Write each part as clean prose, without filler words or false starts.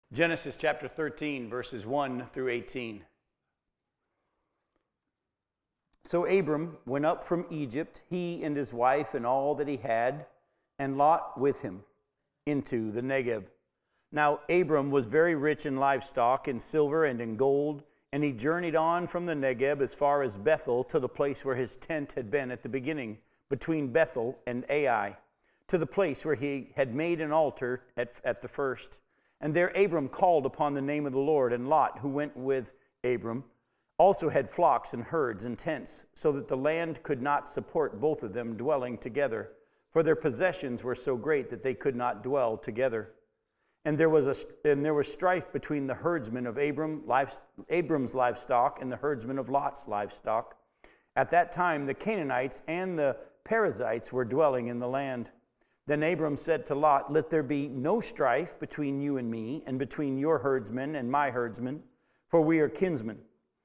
Genesis chapter 13, verses 1 through 18. So Abram went up from Egypt, he and his wife and all that he had, and Lot with him, into the Negev. Now Abram was very rich in livestock, in silver and in gold, and he journeyed on from the Negev as far as Bethel to the place where his tent had been at the beginning, between Bethel and Ai, to the place where he had made an altar at the first. And there Abram called upon the name of the Lord, and Lot, who went with Abram, also had flocks and herds and tents, so that the land could not support both of them dwelling together, for their possessions were so great that they could not dwell together. And there was strife between the herdsmen of Abram's livestock and the herdsmen of Lot's livestock. At that time the Canaanites and the Perizzites were dwelling in the land. Then Abram said to Lot, "Let there be no strife between you and me, and between your herdsmen and my herdsmen, for we are kinsmen.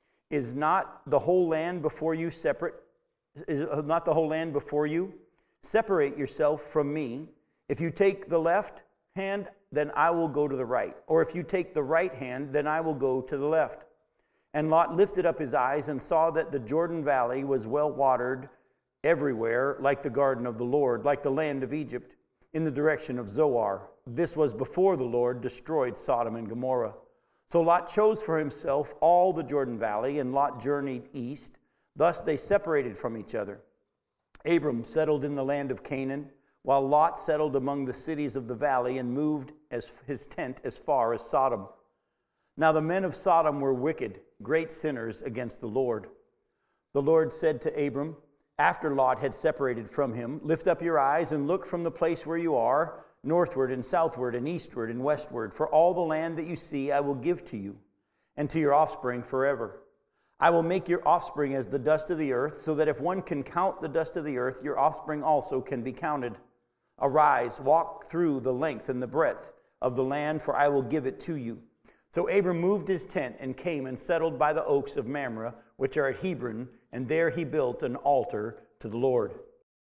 Is not the whole land before you separate? Is not the whole land before you? Separate yourself from me. If you take the left hand, then I will go to the right. Or if you take the right hand, then I will go to the left." And Lot lifted up his eyes and saw that the Jordan Valley was well watered everywhere, like the garden of the Lord, like the land of Egypt, in the direction of Zoar. This was before the Lord destroyed Sodom and Gomorrah. So Lot chose for himself all the Jordan Valley, and Lot journeyed east. Thus they separated from each other. Abram settled in the land of Canaan, while Lot settled among the cities of the valley and moved his tent as far as Sodom. Now the men of Sodom were wicked, great sinners against the Lord. The Lord said to Abram, after Lot had separated from him, "Lift up your eyes and look from the place where you are, northward and southward and eastward and westward. For all the land that you see I will give to you, and to your offspring forever. I will make your offspring as the dust of the earth, so that if one can count the dust of the earth, your offspring also can be counted. Arise, walk through the length and the breadth of the land, for I will give it to you." So Abram moved his tent and came and settled by the oaks of Mamre, which are at Hebron, and there he built an altar to the Lord.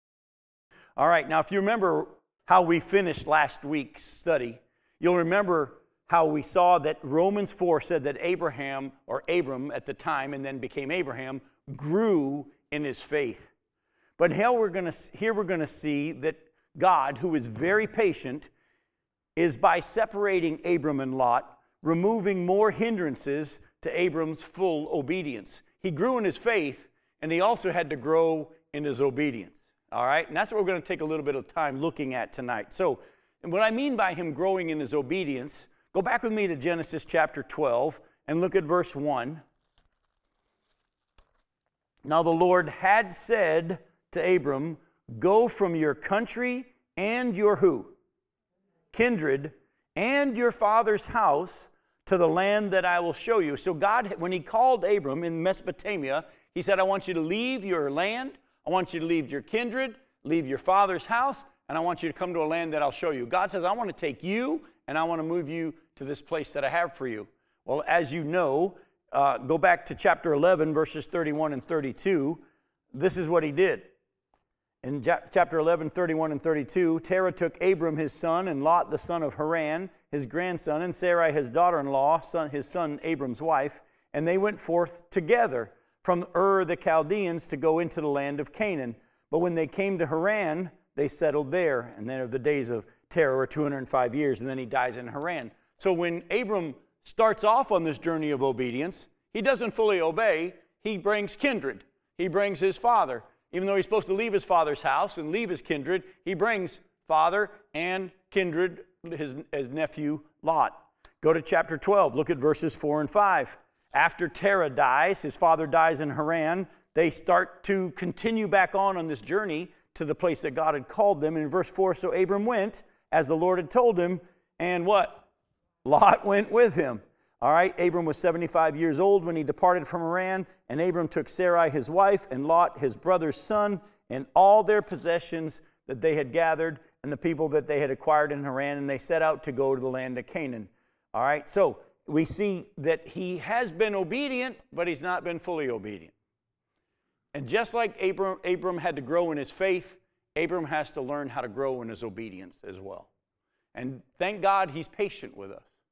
All right, now if you remember how we finished last week's study, you'll remember how we saw that Romans 4 said that Abraham, or Abram at the time, and then became Abraham, grew in his faith. But here we're going to see that God, who is very patient, is by separating Abram and Lot, removing more hindrances to Abram's full obedience. He grew in his faith, and he also had to grow in his obedience. All right? And that's what we're going to take a little bit of time looking at tonight. So, and what I mean by him growing in his obedience, go back with me to Genesis chapter 12 and look at verse 1. Now the Lord had said to Abram, "Go from your country and your" who? "Kindred, and your father's house to the land that I will show you." So God, when he called Abram in Mesopotamia, he said, "I want you to leave your land, I want you to leave your kindred, leave your father's house, and I want you to come to a land that I'll show you." God says, "I want to take you, and I want to move you to this place that I have for you." Well, as you know, go back to chapter 11, verses 31 and 32. This is what he did. In chapter 11, 31 and 32, Terah took Abram his son, and Lot the son of Haran, his grandson, and Sarai his daughter-in-law, his son Abram's wife, and they went forth together from Ur the Chaldeans to go into the land of Canaan. But when they came to Haran, they settled there. And then the days of Terah were 205 years, and then he dies in Haran. So when Abram starts off on this journey of obedience, he doesn't fully obey. He brings kindred. He brings his father. Even though he's supposed to leave his father's house and leave his kindred, he brings father and kindred, his nephew Lot. Go to chapter 12, look at verses 4 and 5. After Terah dies, his father dies in Haran, they start to continue back on this journey to the place that God had called them. And in verse 4, so Abram went, as the Lord had told him, and what? Lot went with him. All right, Abram was 75 years old when he departed from Haran, and Abram took Sarai his wife, and Lot his brother's son, and all their possessions that they had gathered, and the people that they had acquired in Haran, and they set out to go to the land of Canaan. All right, so we see that he has been obedient, but he's not been fully obedient. And just like Abram had to grow in his faith, Abram has to learn how to grow in his obedience as well. And thank God he's patient with us.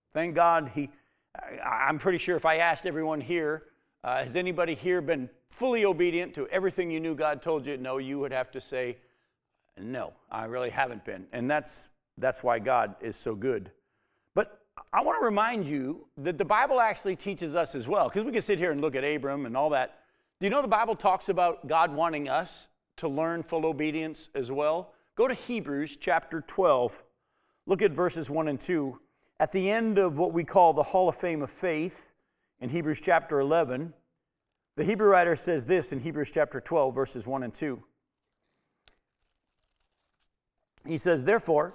Thank God I'm pretty sure if I asked everyone here, has anybody here been fully obedient to everything you knew God told you? No, you would have to say, no, I really haven't been. And that's why God is so good. But I want to remind you that the Bible actually teaches us as well, because we can sit here and look at Abram and all that. Do you know the Bible talks about God wanting us to learn full obedience as well? Go to Hebrews chapter 12. Look at verses 1 and 2. At the end of what we call the Hall of Fame of Faith, in Hebrews chapter 11, the Hebrew writer says this in Hebrews chapter 12, verses 1 and 2. He says, therefore,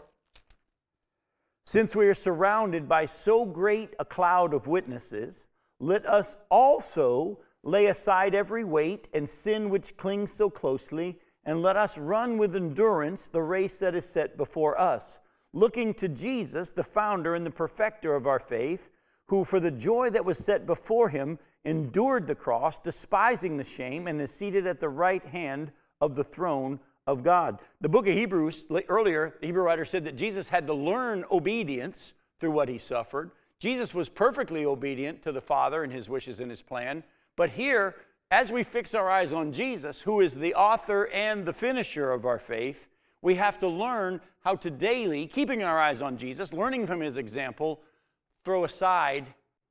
since we are surrounded by so great a cloud of witnesses, let us also lay aside every weight and sin which clings so closely, and let us run with endurance the race that is set before us, looking to Jesus, the founder and the perfecter of our faith, who for the joy that was set before him endured the cross, despising the shame, and is seated at the right hand of the throne of God. The book of Hebrews, earlier, the Hebrew writer said that Jesus had to learn obedience through what he suffered. Jesus was perfectly obedient to the Father and his wishes and his plan. But here, as we fix our eyes on Jesus, who is the author and the finisher of our faith, we have to learn how to daily, keeping our eyes on Jesus, learning from his example, throw aside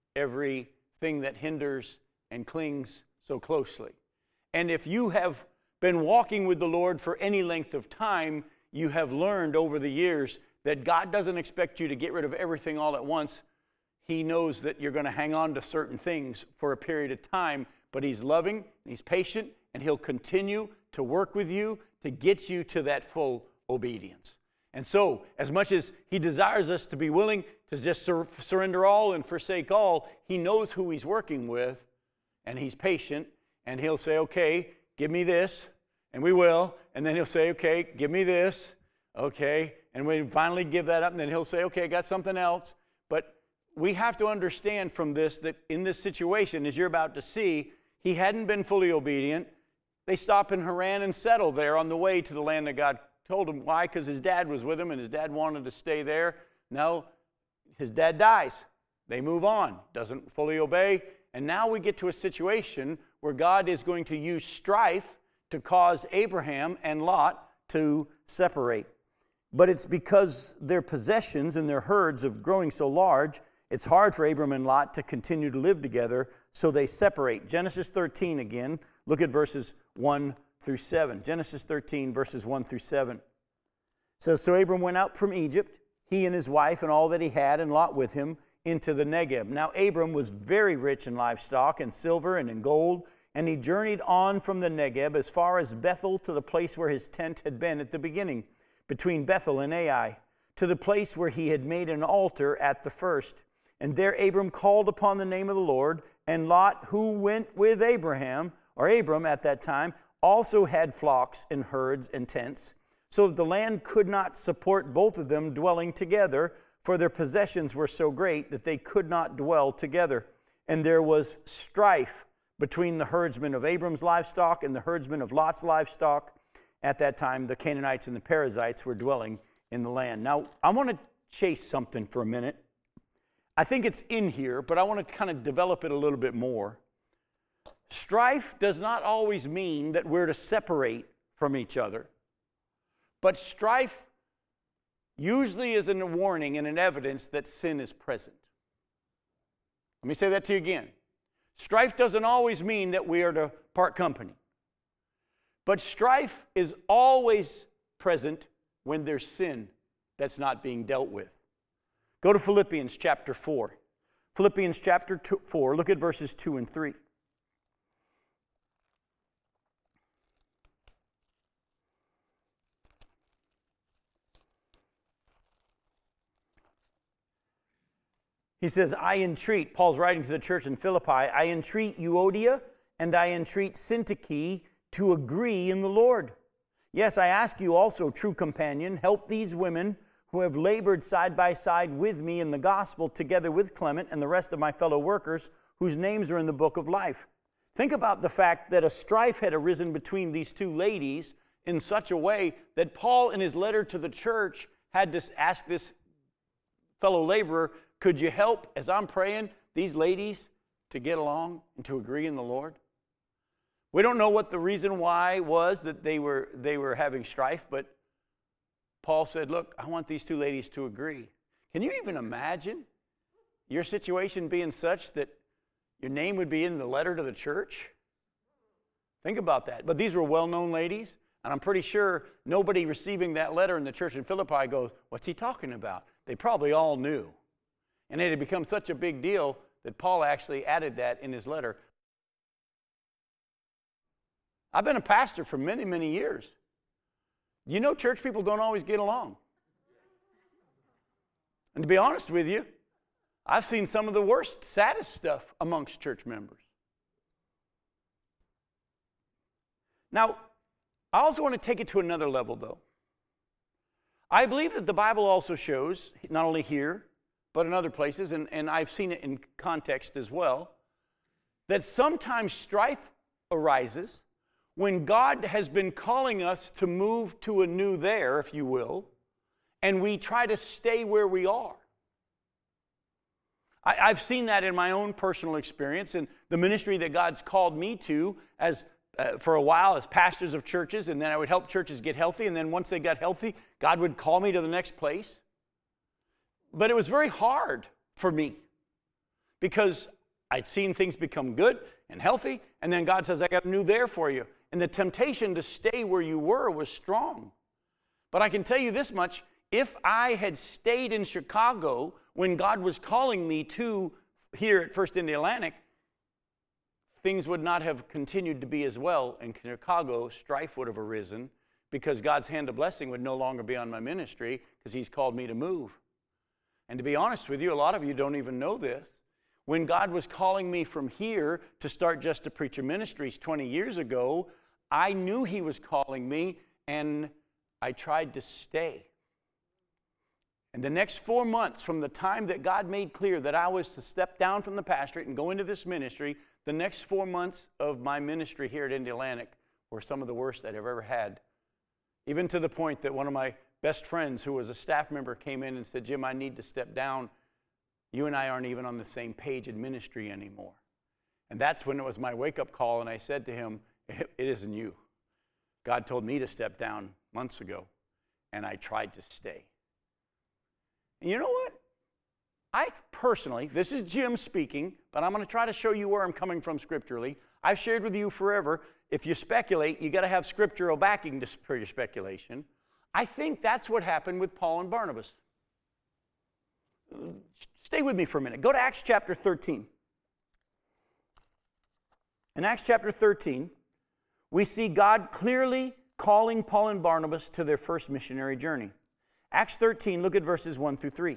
everything that hinders and clings so closely. And if you have been walking with the Lord for any length of time, you have learned over the years that God doesn't expect you to get rid of everything all at once. He knows that you're going to hang on to certain things for a period of time, but he's loving, and he's patient, and he'll continue to work with you to get you to that full obedience. And so, as much as he desires us to be willing to just surrender all and forsake all, he knows who he's working with, and he's patient, and he'll say, okay, give me this, and we will, and then he'll say, okay, give me this, okay, and we finally give that up, and then he'll say, okay, I got something else. But we have to understand from this that in this situation, as you're about to see, he hadn't been fully obedient. They stop in Haran and settle there on the way to the land that God told him. Why? Because his dad was with him, and his dad wanted to stay there. Now, his dad dies. They move on. Doesn't fully obey. And now we get to a situation where God is going to use strife to cause Abraham and Lot to separate. But it's because their possessions and their herds of growing so large, it's hard for Abram and Lot to continue to live together, so they separate. Genesis 13 again, look at verses 1 through 7. Genesis 13, verses 1 through 7. So Abram went out from Egypt, he and his wife and all that he had, and Lot with him, into the Negeb. Now Abram was very rich in livestock and silver and in gold, and he journeyed on from the Negeb as far as Bethel to the place where his tent had been at the beginning, between Bethel and Ai, to the place where he had made an altar at the first. And there Abram called upon the name of the Lord, and Lot, who went with Abram at that time, also had flocks and herds and tents, so that the land could not support both of them dwelling together, for their possessions were so great that they could not dwell together. And there was strife between the herdsmen of Abram's livestock and the herdsmen of Lot's livestock. At that time, the Canaanites and the Perizzites were dwelling in the land. Now, I want to chase something for a minute. I think it's in here, but I want to kind of develop it a little bit more. Strife does not always mean that we're to separate from each other. But strife usually is a warning and an evidence that sin is present. Let me say that to you again. Strife doesn't always mean that we are to part company. But strife is always present when there's sin that's not being dealt with. Go to Philippians chapter 4. Philippians chapter 4, look at verses 2 and 3. He says, I entreat, Paul's writing to the church in Philippi, I entreat Euodia and I entreat Syntyche to agree in the Lord. Yes, I ask you also, true companion, help these women who have labored side by side with me in the gospel, together with Clement and the rest of my fellow workers, whose names are in the book of life. Think about the fact that a strife had arisen between these two ladies in such a way that Paul, in his letter to the church, had to ask this fellow laborer, could you help, as I'm praying, these ladies to get along and to agree in the Lord? We don't know what the reason why was that they were having strife, but Paul said, look, I want these two ladies to agree. Can you even imagine your situation being such that your name would be in the letter to the church? Think about that. But these were well-known ladies, and I'm pretty sure nobody receiving that letter in the church in Philippi goes, what's he talking about? They probably all knew. And it had become such a big deal that Paul actually added that in his letter. I've been a pastor for many, many years. You know, church people don't always get along. And to be honest with you, I've seen some of the worst, saddest stuff amongst church members. Now, I also want to take it to another level, though. I believe that the Bible also shows, not only here, but in other places, and I've seen it in context as well, that sometimes strife arises when God has been calling us to move to a new there, if you will, and we try to stay where we are. I've seen that in my own personal experience and the ministry that God's called me to as for a while as pastors of churches, and then I would help churches get healthy, and then once they got healthy, God would call me to the next place. But it was very hard for me because I'd seen things become good and healthy, and then God says, I got a new there for you. And the temptation to stay where you were was strong. But I can tell you this much, if I had stayed in Chicago when God was calling me to here at First Indiana-Atlantic, things would not have continued to be as well. In Chicago, strife would have arisen because God's hand of blessing would no longer be on my ministry because He's called me to move. And to be honest with you, a lot of you don't even know this. When God was calling me from here to start Just to Preacher Ministries 20 years ago, I knew He was calling me, and I tried to stay. And the next 4 months from the time that God made clear that I was to step down from the pastorate and go into this ministry, the next 4 months of my ministry here at Indiana-Atlantic were some of the worst I'd ever had. Even to the point that one of my best friends, who was a staff member, came in and said, Jim, I need to step down. You and I aren't even on the same page in ministry anymore. And that's when it was my wake-up call, and I said to him, it isn't you. God told me to step down months ago, and I tried to stay. And you know what? I personally, this is Jim speaking, but I'm going to try to show you where I'm coming from scripturally. I've shared with you forever, if you speculate, you got to have scriptural backing for your speculation. I think that's what happened with Paul and Barnabas. Stay with me for a minute. Go to Acts chapter 13. In Acts chapter 13, we see God clearly calling Paul and Barnabas to their first missionary journey. Acts 13, look at verses 1 through 3.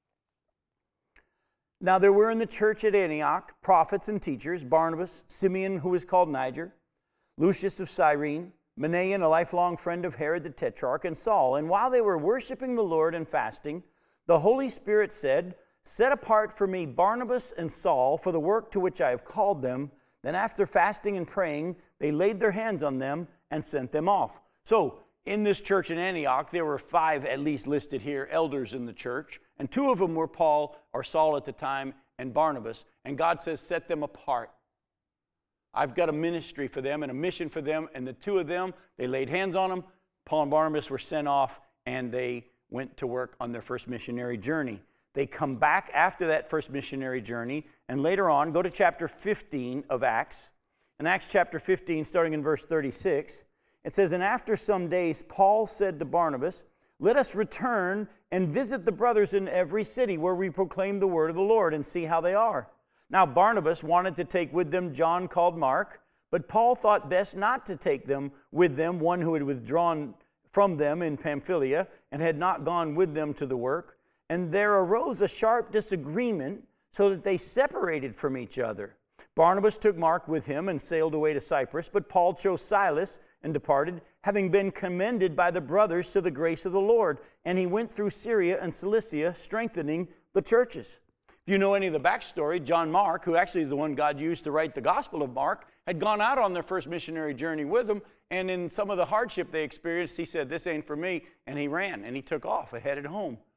Now there were in the church at Antioch prophets and teachers, Barnabas, Simeon, who was called Niger, Lucius of Cyrene, Manaen, a lifelong friend of Herod the Tetrarch, and Saul. And while they were worshiping the Lord and fasting, the Holy Spirit said, Set apart for me Barnabas and Saul for the work to which I have called them. Then after fasting and praying, they laid their hands on them and sent them off. So in this church in Antioch, there were 5 at least listed here, elders in the church. And 2 of them were Paul, or Saul at the time, and Barnabas. And God says, set them apart. I've got a ministry for them and a mission for them. And the 2 of them, they laid hands on them. Paul and Barnabas were sent off, and they went to work on their first missionary journey. They come back after that first missionary journey, and later on, go to chapter 15 of Acts. In Acts chapter 15, starting in verse 36, it says, And after some days, Paul said to Barnabas, Let us return and visit the brothers in every city where we proclaim the word of the Lord and see how they are. Now Barnabas wanted to take with them John called Mark, but Paul thought best not to take them with them, one who had withdrawn from them in Pamphylia and had not gone with them to the work. And there arose a sharp disagreement so that they separated from each other. Barnabas took Mark with him and sailed away to Cyprus, but Paul chose Silas and departed, having been commended by the brothers to the grace of the Lord. And he went through Syria and Cilicia, strengthening the churches. If you know any of the backstory, John Mark, who actually is the one God used to write the Gospel of Mark, had gone out on their first missionary journey with them, and in some of the hardship they experienced, he said, this ain't for me, and he ran, and he took off and headed home.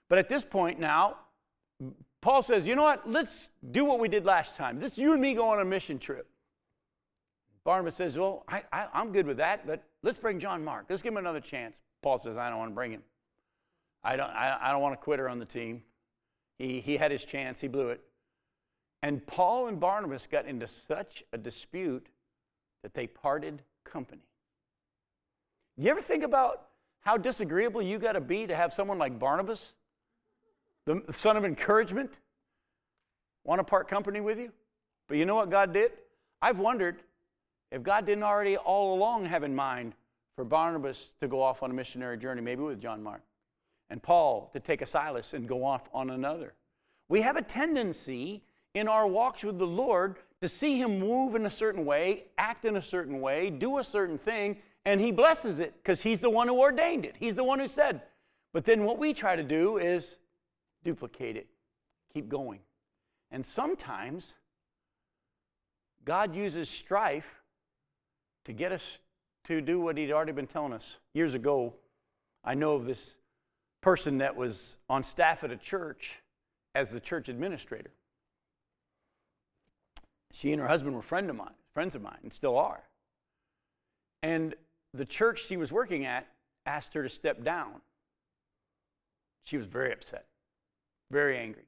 But at this point now, Paul says, you know what? Let's do what we did last time. Let's you and me go on a mission trip. Barnabas says, well, I'm good with that, but let's bring John Mark. Let's give him another chance. Paul says, I don't want to bring him. I don't want to quit her on the team. He had his chance. He blew it. And Paul and Barnabas got into such a dispute that they parted company. You ever think about how disagreeable you got to be to have someone like Barnabas, the son of encouragement, want to part company with you? But you know what God did? I've wondered if God didn't already all along have in mind for Barnabas to go off on a missionary journey, maybe with John Mark, and Paul to take a Silas and go off on another. We have a tendency in our walks with the Lord to see him move in a certain way, act in a certain way, do a certain thing, and he blesses it because he's the one who ordained it. He's the one who said. But then what we try to do is duplicate it, keep going. And sometimes God uses strife to get us to do what he'd already been telling us. Years ago, I know of this person that was on staff at a church as the church administrator. She and her husband were friends of mine, and still are. And the church she was working at asked her to step down. She was very upset, very angry.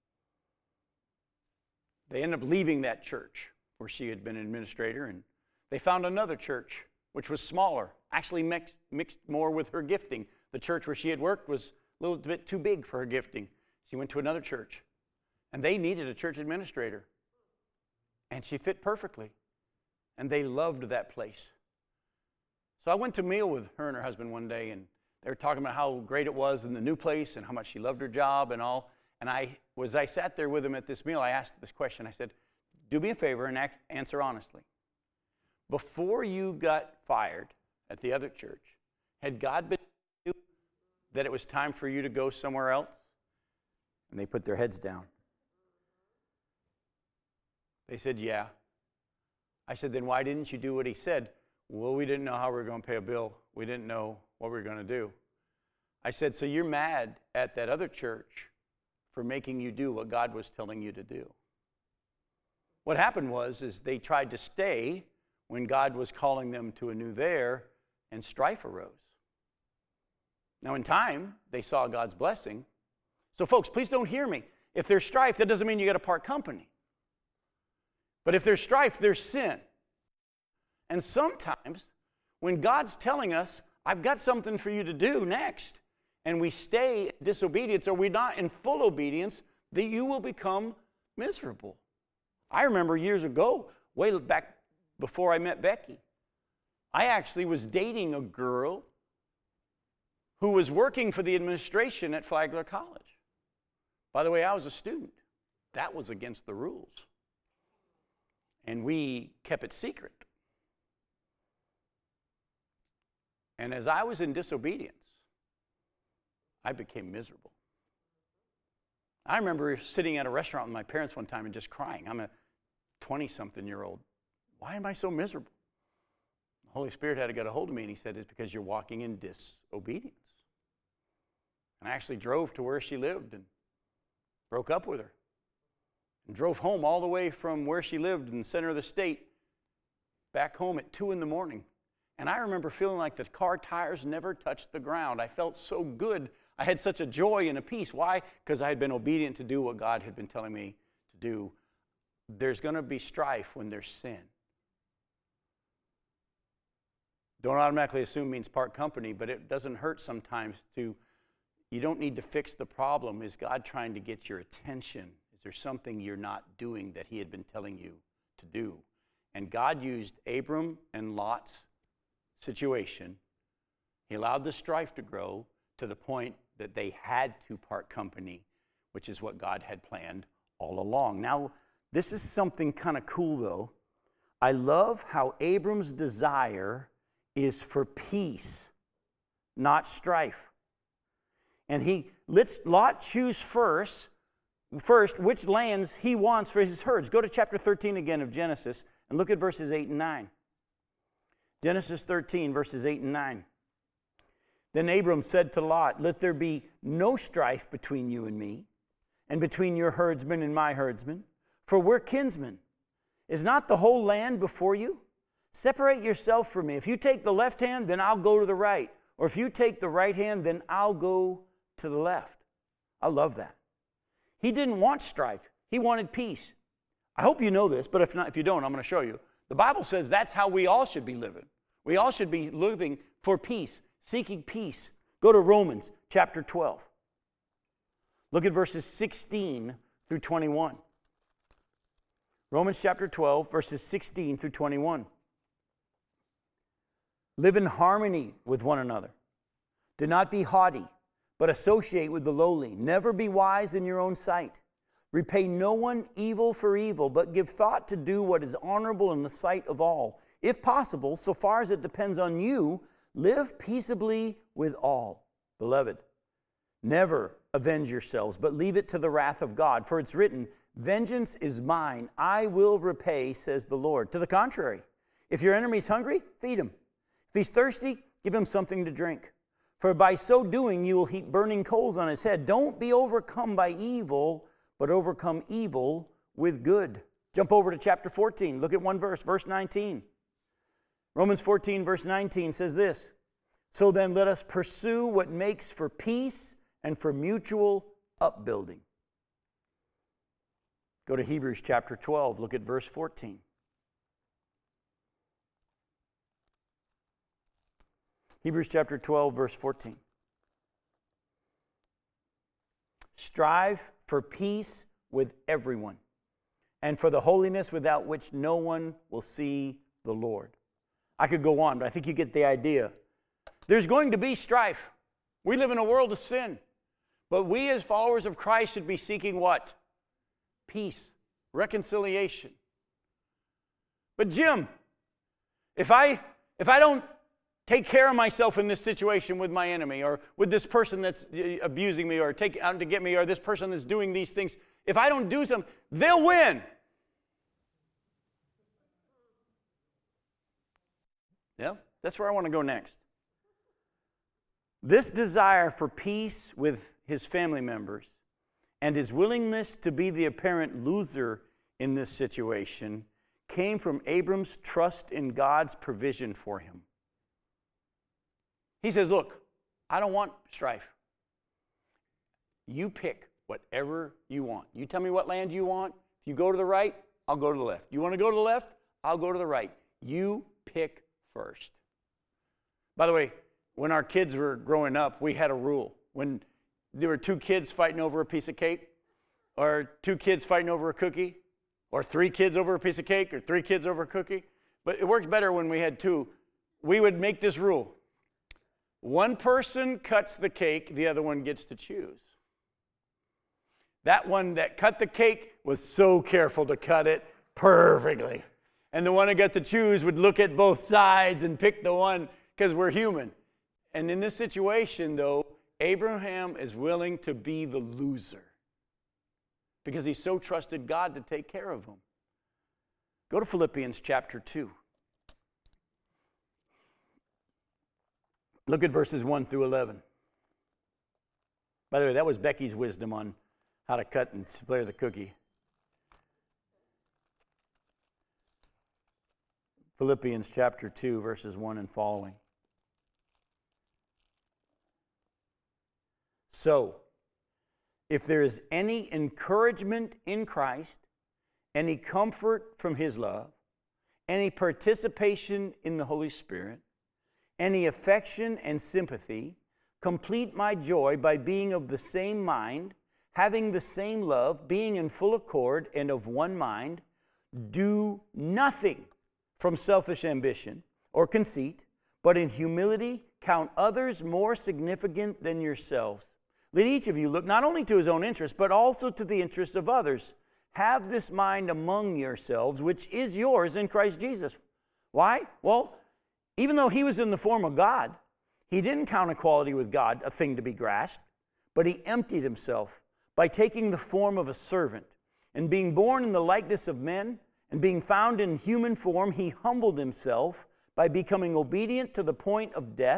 They ended up leaving that church where she had been an administrator, and they found another church, which was smaller, actually mixed more with her gifting. The church where she had worked was a little bit too big for her gifting. She went to another church, and they needed a church administrator. And she fit perfectly, and they loved that place. So I went to meal with her and her husband one day, and they were talking about how great it was in the new place and how much she loved her job and all. And I sat there with them at this meal, I asked this question. I said, do me a favor and answer honestly. Before you got fired at the other church, had God been telling you that it was time for you to go somewhere else? And they put their heads down. They said, yeah. I said, then why didn't you do what he said? Well, we didn't know how we were going to pay a bill. We didn't know what we were going to do. I said, so you're mad at that other church for making you do what God was telling you to do. What happened was they tried to stay when God was calling them to a new there, and strife arose. Now in time, they saw God's blessing. So folks, please don't hear me. If there's strife, that doesn't mean you got to part company. But if there's strife, there's sin. And sometimes when God's telling us, I've got something for you to do next, and we stay in disobedience or we're not in full obedience, that you will become miserable. I remember years ago, way back before I met Becky, I actually was dating a girl who was working for the administration at Flagler College. By the way, I was a student. That was against the rules. And we kept it secret. And as I was in disobedience, I became miserable. I remember sitting at a restaurant with my parents one time and just crying. I'm a 20-something-year-old. Why am I so miserable? The Holy Spirit had to get a hold of me, and he said, it's because you're walking in disobedience. And I actually drove to where she lived and broke up with her. And drove home all the way from where she lived in the center of the state back home at 2 in the morning. And I remember feeling like the car tires never touched the ground. I felt so good. I had such a joy and a peace. Why? Because I had been obedient to do what God had been telling me to do. There's going to be strife when there's sin. Don't automatically assume means part company, but it doesn't hurt sometimes to, you don't need to fix the problem. Is God trying to get your attention? Is there something you're not doing that he had been telling you to do? And God used Abram and Lot's situation. He allowed the strife to grow to the point that they had to part company, which is what God had planned all along. Now, this is something kind of cool, though. I love how Abram's desire is for peace, not strife. And he lets Lot choose first which lands he wants for his herds. Go to chapter 13 again of Genesis and look at verses 8 and 9. Genesis 13, verses 8 and 9. Then Abram said to Lot, let there be no strife between you and me, and between your herdsmen and my herdsmen, for we're kinsmen. Is not the whole land before you? Separate yourself from me. If you take the left hand, then I'll go to the right. Or if you take the right hand, then I'll go to the left. I love that. He didn't want strife. He wanted peace. I hope you know this, but if you don't, I'm going to show you. The Bible says that's how we all should be living. We all should be living for peace, seeking peace. Go to Romans chapter 12. Look at verses 16 through 21. Romans chapter 12, verses 16 through 21. Live in harmony with one another. Do not be haughty, but associate with the lowly. Never be wise in your own sight. Repay no one evil for evil, but give thought to do what is honorable in the sight of all. If possible, so far as it depends on you, live peaceably with all. Beloved, never avenge yourselves, but leave it to the wrath of God. For it's written, vengeance is mine, I will repay, says the Lord. To the contrary, if your enemy's hungry, feed him. If he's thirsty, give him something to drink. For by so doing, you will heap burning coals on his head. Don't be overcome by evil, but overcome evil with good. Jump over to chapter 14. Look at one verse, verse 19. Romans 14, verse 19 says this, so then let us pursue what makes for peace and for mutual upbuilding. Go to Hebrews chapter 12. Look at verse 14. Hebrews chapter 12, verse 14. Strive for peace with everyone, and for the holiness without which no one will see the Lord. I could go on, but I think you get the idea. There's going to be strife. We live in a world of sin. But we as followers of Christ should be seeking what? Peace, reconciliation. But Jim, if I don't take care of myself in this situation with my enemy, or with this person that's abusing me, or take out to get me, or this person that's doing these things, if I don't do something, they'll win. Yeah, that's where I want to go next. This desire for peace with his family members and his willingness to be the apparent loser in this situation came from Abram's trust in God's provision for him. He says, look, I don't want strife. You pick whatever you want. You tell me what land you want. If you go to the right, I'll go to the left. You want to go to the left? I'll go to the right. You pick first. By the way, when our kids were growing up, we had a rule. When there were two kids fighting over a piece of cake, or two kids fighting over a cookie, or three kids over a piece of cake, or three kids over a cookie, but it works better when we had two. We would make this rule. One person cuts the cake, the other one gets to choose. That one that cut the cake was so careful to cut it perfectly. And the one that got to choose would look at both sides and pick the one, because we're human. And in this situation, though, Abraham is willing to be the loser because he so trusted God to take care of him. Go to Philippians chapter 2. Look at verses 1 through 11. By the way, that was Becky's wisdom on how to cut and split the cookie. Philippians chapter 2, verses 1 and following. So, if there is any encouragement in Christ, any comfort from his love, any participation in the Holy Spirit, any affection and sympathy, complete my joy by being of the same mind, having the same love, being in full accord and of one mind. Do nothing from selfish ambition or conceit, but in humility count others more significant than yourselves. Let each of you look not only to his own interest, but also to the interests of others. Have this mind among yourselves, which is yours in Christ Jesus. Why? Well, even though he was in the form of God, he didn't count equality with God a thing to be grasped, but he emptied himself by taking the form of a servant. And being born in the likeness of men, and being found in human form, he humbled himself by becoming obedient to the point of death,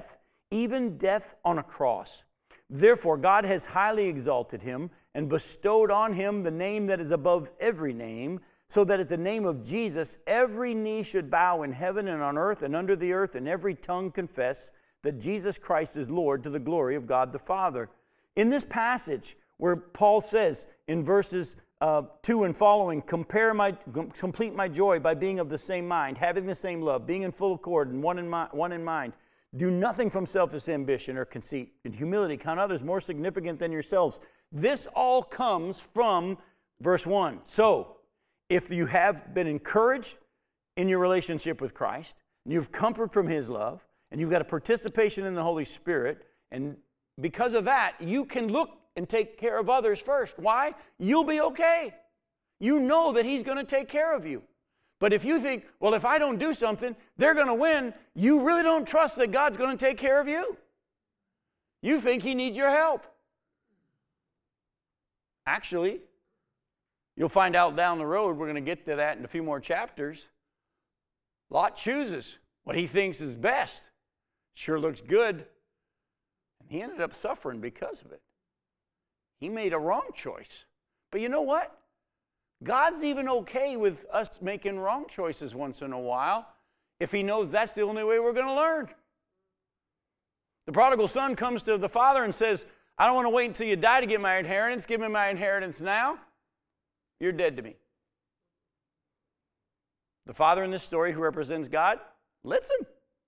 even death on a cross. Therefore, God has highly exalted him and bestowed on him the name that is above every name, so that at the name of Jesus every knee should bow in heaven and on earth and under the earth, and every tongue confess that Jesus Christ is Lord, to the glory of God the Father. In this passage where Paul says in verses 2 and following, complete my joy by being of the same mind, having the same love, being in full accord and one in mind. Do nothing from selfish ambition or conceit. In humility, count others more significant than yourselves. This all comes from verse 1. So, if you have been encouraged in your relationship with Christ, and you've comfort from his love, and you've got a participation in the Holy Spirit, and because of that, you can look and take care of others first. Why? You'll be okay. You know that he's going to take care of you. But if you think, well, if I don't do something, they're going to win, you really don't trust that God's going to take care of you. You think he needs your help. Actually, you'll find out down the road, we're going to get to that in a few more chapters, Lot chooses what he thinks is best. Sure looks good. And he ended up suffering because of it. He made a wrong choice. But you know what? God's even okay with us making wrong choices once in a while if he knows that's the only way we're going to learn. The prodigal son comes to the father and says, I don't want to wait until you die to get my inheritance. Give me my inheritance now. You're dead to me. The father in this story, who represents God, lets him.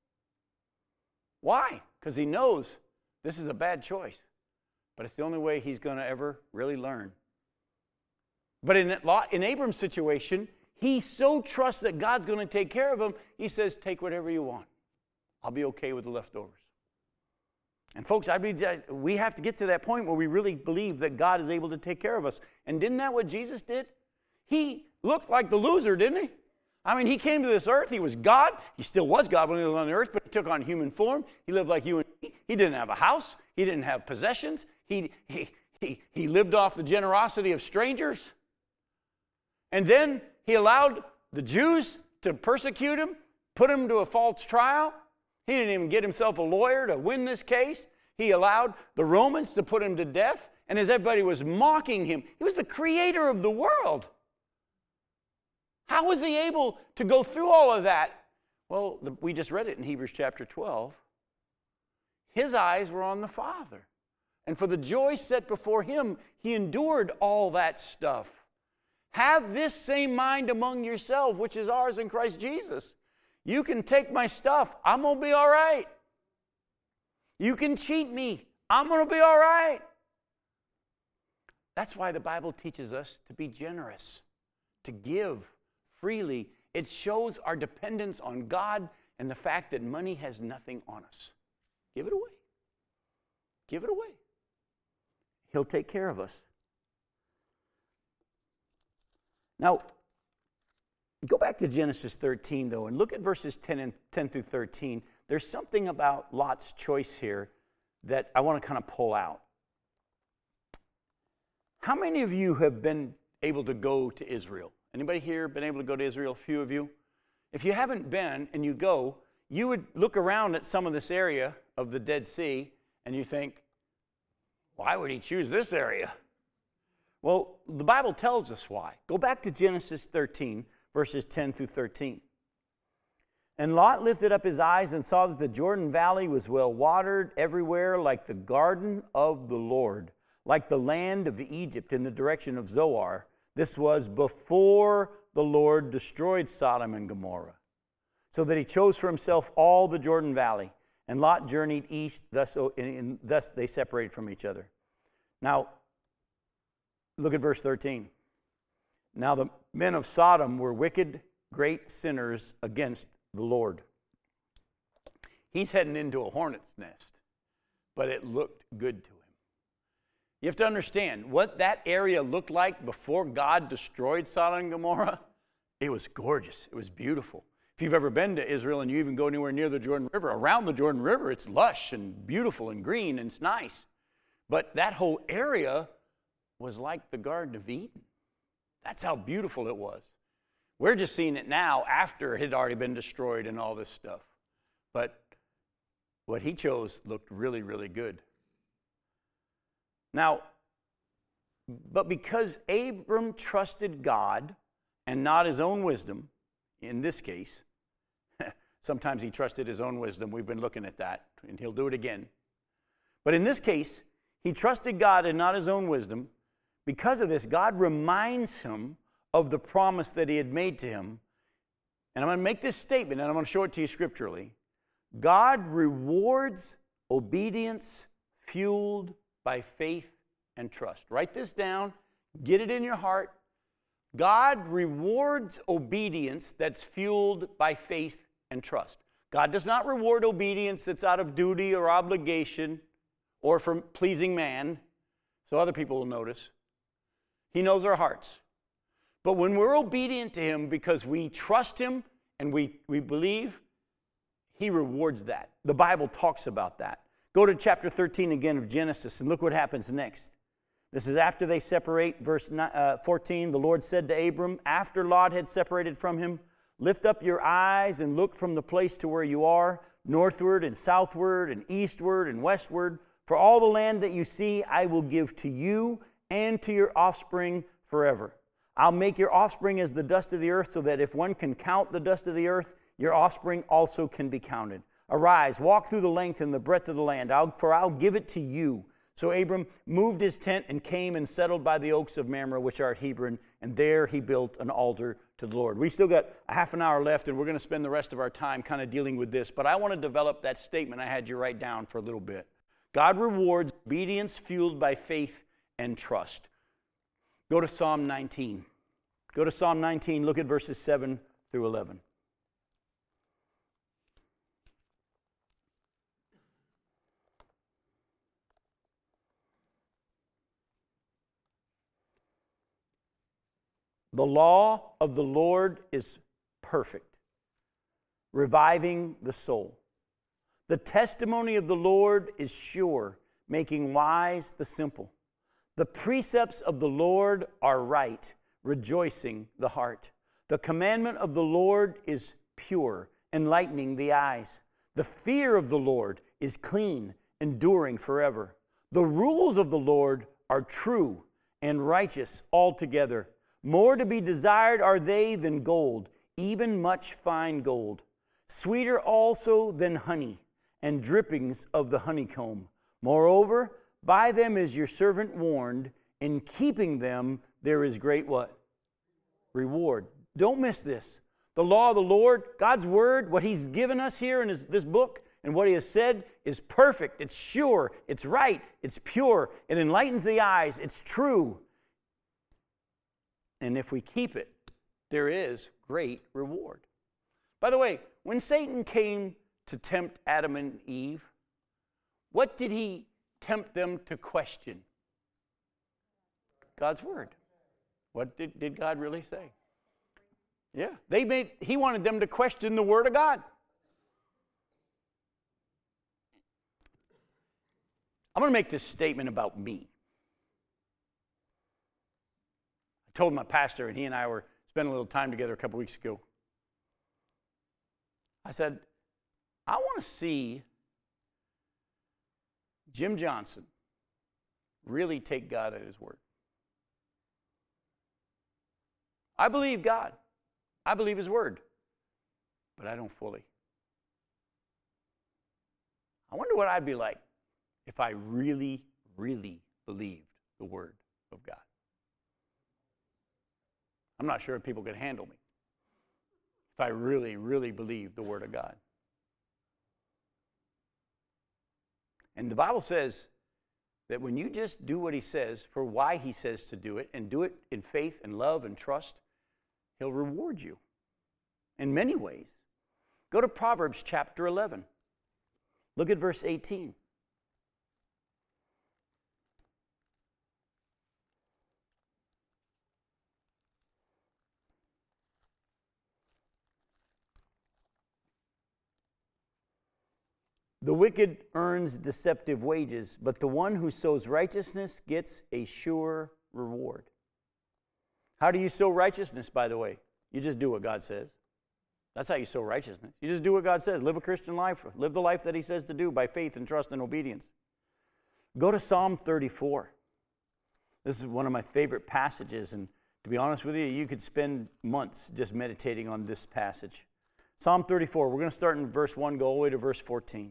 Why? Because he knows this is a bad choice. But it's the only way he's going to ever really learn. But in Abram's situation, he so trusts that God's going to take care of him, he says, take whatever you want. I'll be okay with the leftovers. And folks, we have to get to that point where we really believe that God is able to take care of us. And didn't that what Jesus did? He looked like the loser, didn't he? I mean, he came to this earth. He was God. He still was God when he was on the earth, but he took on human form. He lived like you and me. He didn't have a house. He didn't have possessions. He lived off the generosity of strangers. And then he allowed the Jews to persecute him, put him to a false trial. He didn't even get himself a lawyer to win this case. He allowed the Romans to put him to death. And as everybody was mocking him, he was the creator of the world. How was he able to go through all of that? Well, we just read it in Hebrews chapter 12. His eyes were on the Father. And for the joy set before him, he endured all that stuff. Have this same mind among yourselves, which is ours in Christ Jesus. You can take my stuff. I'm going to be all right. You can cheat me. I'm going to be all right. That's why the Bible teaches us to be generous, to give freely. It shows our dependence on God and the fact that money has nothing on us. Give it away. Give it away. He'll take care of us. Now, go back to Genesis 13, though, and look at verses 10 through 13. There's something about Lot's choice here that I want to kind of pull out. How many of you have been able to go to Israel? Anybody here been able to go to Israel? A few of you. If you haven't been and you go, you would look around at some of this area of the Dead Sea and you think, why would he choose this area? Well, the Bible tells us why. Go back to Genesis 13, verses 10 through 13. And Lot lifted up his eyes and saw that the Jordan Valley was well watered everywhere, like the garden of the Lord, like the land of Egypt in the direction of Zoar. This was before the Lord destroyed Sodom and Gomorrah, so that he chose for himself all the Jordan Valley. And Lot journeyed east, thus they separated from each other. Now, look at verse 13. Now the men of Sodom were wicked, great sinners against the Lord. He's heading into a hornet's nest, but it looked good to him. You have to understand what that area looked like before God destroyed Sodom and Gomorrah. It was gorgeous. It was beautiful. If you've ever been to Israel and you even go anywhere near the Jordan River, around the Jordan River, it's lush and beautiful and green and it's nice. But that whole area was like the Garden of Eden. That's how beautiful it was. We're just seeing it now after it had already been destroyed and all this stuff. But what he chose looked really, really good. Now, but because Abram trusted God and not his own wisdom, in this case, sometimes he trusted his own wisdom. We've been looking at that, and he'll do it again. But in this case, he trusted God and not his own wisdom. Because of this, God reminds him of the promise that he had made to him. And I'm going to make this statement, and I'm going to show it to you scripturally. God rewards obedience fueled by faith and trust. Write this down. Get it in your heart. God rewards obedience that's fueled by faith and trust. God does not reward obedience that's out of duty or obligation or from pleasing man, so other people will notice. He knows our hearts. But when we're obedient to him because we trust him and we believe, he rewards that. The Bible talks about that. Go to chapter 13 again of Genesis and look what happens next. This is after they separate, verse 14. The Lord said to Abram, after Lot had separated from him, lift up your eyes and look from the place to where you are, northward and southward and eastward and westward. For all the land that you see, I will give to you and to your offspring forever. I'll make your offspring as the dust of the earth, so that if one can count the dust of the earth, your offspring also can be counted. Arise, walk through the length and the breadth of the land, for I'll give it to you. So Abram moved his tent and came and settled by the oaks of Mamre, which are at Hebron, and there he built an altar to the Lord. We still got a half an hour left, and we're going to spend the rest of our time kind of dealing with this, but I want to develop that statement I had you write down for a little bit. God rewards obedience fueled by faith and trust. Go to Psalm 19. Go to Psalm 19, look at verses 7 through 11. The law of the Lord is perfect, reviving the soul. The testimony of the Lord is sure, making wise the simple. The precepts of the Lord are right, rejoicing the heart. The commandment of the Lord is pure, enlightening the eyes. The fear of the Lord is clean, enduring forever. The rules of the Lord are true and righteous altogether. More to be desired are they than gold, even much fine gold. Sweeter also than honey, and drippings of the honeycomb. Moreover, by them is your servant warned. In keeping them, there is great what? Reward. Don't miss this. The law of the Lord, God's word, what he's given us here in this book, and what he has said is perfect. It's sure. It's right. It's pure. It enlightens the eyes. It's true. And if we keep it, there is great reward. By the way, when Satan came to tempt Adam and Eve, what did he tempt them to question? God's word. What did God really say? Yeah, he wanted them to question the word of God. I'm going to make this statement about me. I told my pastor, and he and I were spending a little time together a couple weeks ago. I said, I want to see Jim Johnson really take God at his word. I believe God. I believe his word. But I don't fully. I wonder what I'd be like if I really, really believed the word of God. I'm not sure if people could handle me if I really, really believed the word of God. And the Bible says that when you just do what he says for why he says to do it, and do it in faith and love and trust, he'll reward you in many ways. Go to Proverbs chapter 11. Look at verse 18. The wicked earns deceptive wages, but the one who sows righteousness gets a sure reward. How do you sow righteousness, by the way? You just do what God says. That's how you sow righteousness. You just do what God says. Live a Christian life. Live the life that he says to do by faith and trust and obedience. Go to Psalm 34. This is one of my favorite passages, and to be honest with you, you could spend months just meditating on this passage. Psalm 34, we're going to start in verse 1, go all the way to verse 14.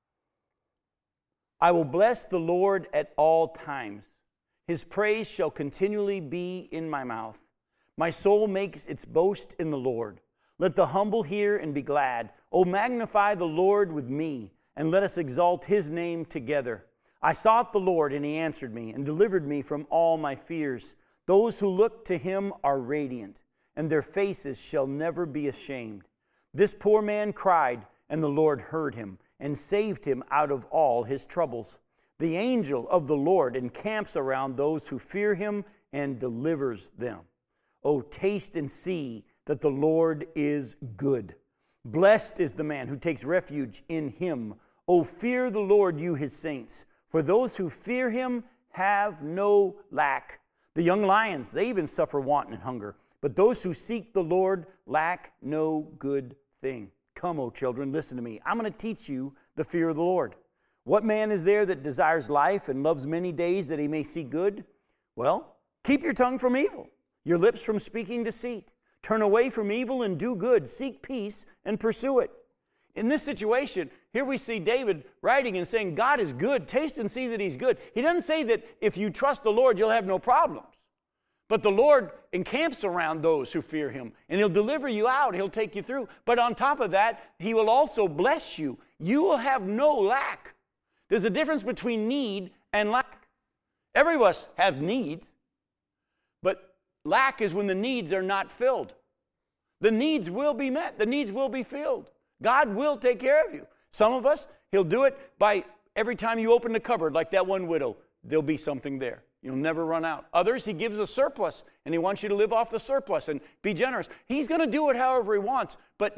I will bless the Lord at all times. His praise shall continually be in my mouth. My soul makes its boast in the Lord. Let the humble hear and be glad. O magnify the Lord with me, and let us exalt his name together. I sought the Lord, and he answered me, and delivered me from all my fears. Those who look to him are radiant, and their faces shall never be ashamed. This poor man cried, and the Lord heard him, and saved him out of all his troubles. The angel of the Lord encamps around those who fear him and delivers them. Oh, taste and see that the Lord is good. Blessed is the man who takes refuge in him. Oh, fear the Lord, you his saints, for those who fear him have no lack. The young lions, they even suffer want and hunger, but those who seek the Lord lack no good thing. Come, O children, listen to me. I'm going to teach you the fear of the Lord. What man is there that desires life and loves many days that he may see good? Well, keep your tongue from evil, your lips from speaking deceit. Turn away from evil and do good. Seek peace and pursue it. In this situation, here we see David writing and saying, God is good. Taste and see that he's good. He doesn't say that if you trust the Lord, you'll have no problems. But the Lord encamps around those who fear him, and he'll deliver you out. He'll take you through. But on top of that, he will also bless you. You will have no lack. There's a difference between need and lack. Every of us have needs, but lack is when the needs are not filled. The needs will be met. The needs will be filled. God will take care of you. Some of us, he'll do it by every time you open the cupboard, like that one widow, there'll be something there. You'll never run out. Others, he gives a surplus, and he wants you to live off the surplus and be generous. He's going to do it however he wants, but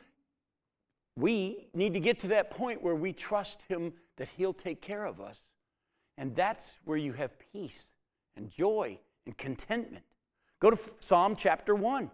we need to get to that point where we trust him that he'll take care of us. And that's where you have peace and joy and contentment. Go to Psalm chapter 1.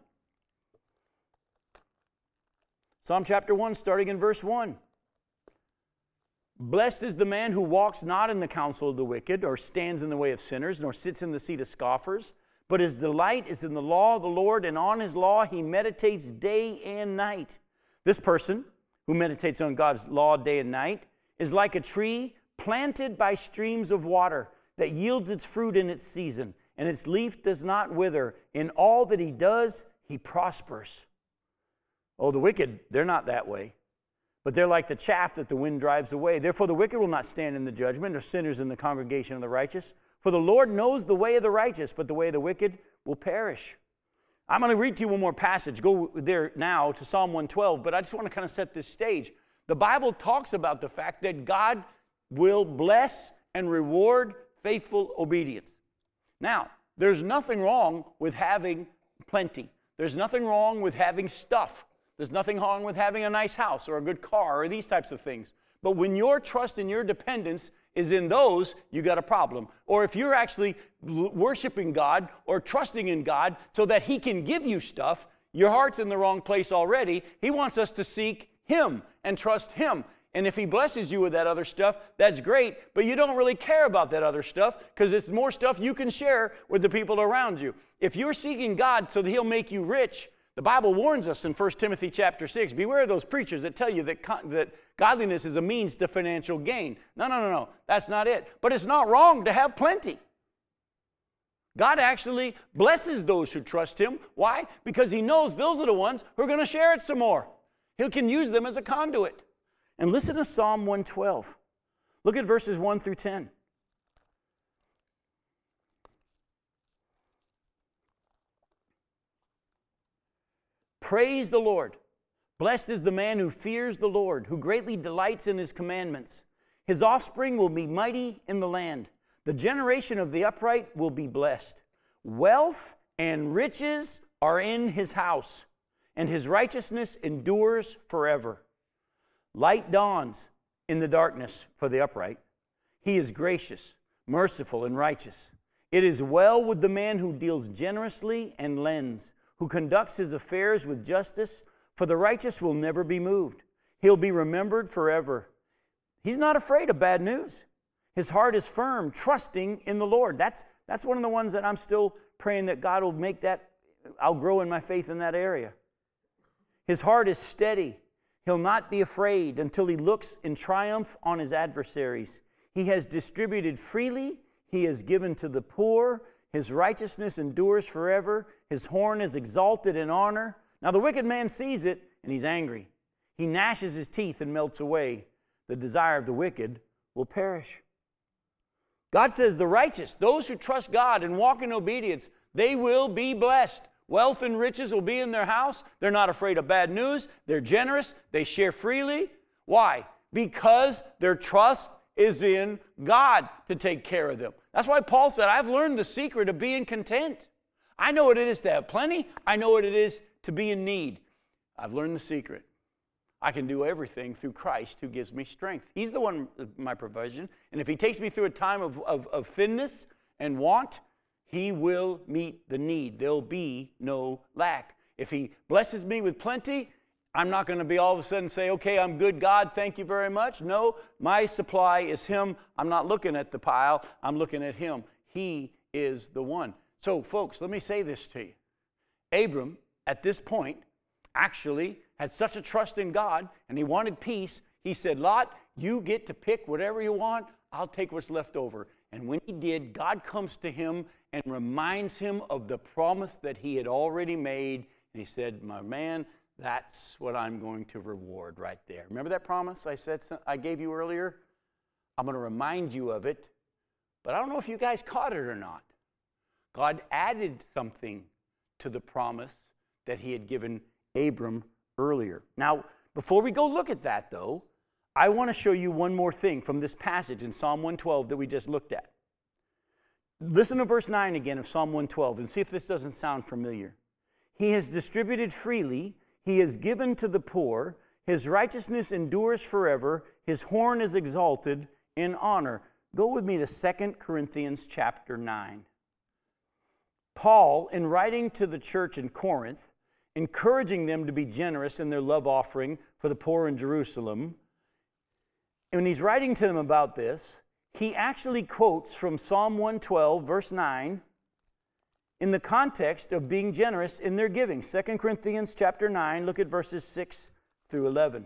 Psalm chapter 1, starting in verse 1. Blessed is the man who walks not in the counsel of the wicked, or stands in the way of sinners, nor sits in the seat of scoffers, but his delight is in the law of the Lord, and on his law he meditates day and night. This person who meditates on God's law day and night is like a tree planted by streams of water that yields its fruit in its season, and its leaf does not wither. In all that he does, he prospers. Oh, the wicked, they're not that way, but they're like the chaff that the wind drives away. Therefore the wicked will not stand in the judgment, or sinners in the congregation of the righteous. For the Lord knows the way of the righteous, but the way of the wicked will perish. I'm going to read to you one more passage. Go there now to Psalm 112, but I just want to kind of set this stage. The Bible talks about the fact that God will bless and reward faithful obedience. Now, there's nothing wrong with having plenty. There's nothing wrong with having stuff. There's nothing wrong with having a nice house or a good car or these types of things. But when your trust and your dependence is in those, you got a problem. Or if you're actually worshiping God or trusting in God so that he can give you stuff, your heart's in the wrong place already. He wants us to seek him and trust him. And if he blesses you with that other stuff, that's great, but you don't really care about that other stuff because it's more stuff you can share with the people around you. If you're seeking God so that he'll make you rich, the Bible warns us in 1 Timothy chapter 6, beware of those preachers that tell you that godliness is a means to financial gain. No, that's not it. But it's not wrong to have plenty. God actually blesses those who trust him. Why? Because he knows those are the ones who are going to share it some more. He can use them as a conduit. And listen to Psalm 112. Look at verses 1 through 10. Praise the Lord. Blessed is the man who fears the Lord, who greatly delights in his commandments. His offspring will be mighty in the land. The generation of the upright will be blessed. Wealth and riches are in his house, and his righteousness endures forever. Light dawns in the darkness for the upright. He is gracious, merciful, and righteous. It is well with the man who deals generously and lends, who conducts his affairs with justice. For the righteous will never be moved. He'll be remembered forever. He's not afraid of bad news. His heart is firm, trusting in the Lord. That's one of the ones that I'm still praying that God will make that, I'll grow in my faith in that area. His heart is steady. He'll not be afraid until he looks in triumph on his adversaries. He has distributed freely. He has given to the poor. His righteousness endures forever. His horn is exalted in honor. Now the wicked man sees it, and he's angry. He gnashes his teeth and melts away. The desire of the wicked will perish. God says the righteous, those who trust God and walk in obedience, they will be blessed. Wealth and riches will be in their house. They're not afraid of bad news. They're generous. They share freely. Why? Because their trust is in God to take care of them. That's why Paul said, I've learned the secret of being content. I know what it is to have plenty. I know what it is to be in need. I've learned the secret. I can do everything through Christ who gives me strength. He's the one, my provision. And if he takes me through a time of thinness and want, he will meet the need. There'll be no lack. If he blesses me with plenty, I'm not going to be all of a sudden say, okay, I'm good, God, thank you very much. No, my supply is him. I'm not looking at the pile. I'm looking at him. He is the one. So, folks, let me say this to you. Abram, at this point, actually had such a trust in God, and he wanted peace. He said, Lot, you get to pick whatever you want. I'll take what's left over. And when he did, God comes to him and reminds him of the promise that he had already made. And he said, my man, that's what I'm going to reward right there. Remember that promise I gave you earlier? I'm going to remind you of it, but I don't know if you guys caught it or not. God added something to the promise that he had given Abram earlier. Now, before we go look at that, though, I want to show you one more thing from this passage in Psalm 112 that we just looked at. Listen to verse 9 again of Psalm 112 and see if this doesn't sound familiar. He has distributed freely. He has given to the poor. His righteousness endures forever. His horn is exalted in honor. Go with me to 2 Corinthians chapter 9. Paul, in writing to the church in Corinth, encouraging them to be generous in their love offering for the poor in Jerusalem, and when he's writing to them about this, he actually quotes from Psalm 112, verse 9, in the context of being generous in their giving. 2 Corinthians chapter 9, look at verses 6 through 11.